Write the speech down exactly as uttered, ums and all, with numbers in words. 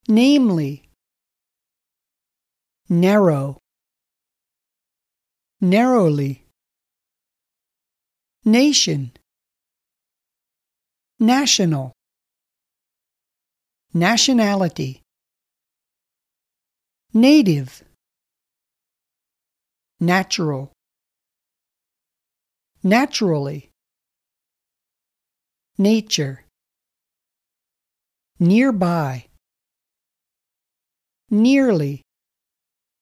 namely, narrow, narrowly, nation, national, nationality, native, natural, naturally, nature, nearby, nearly,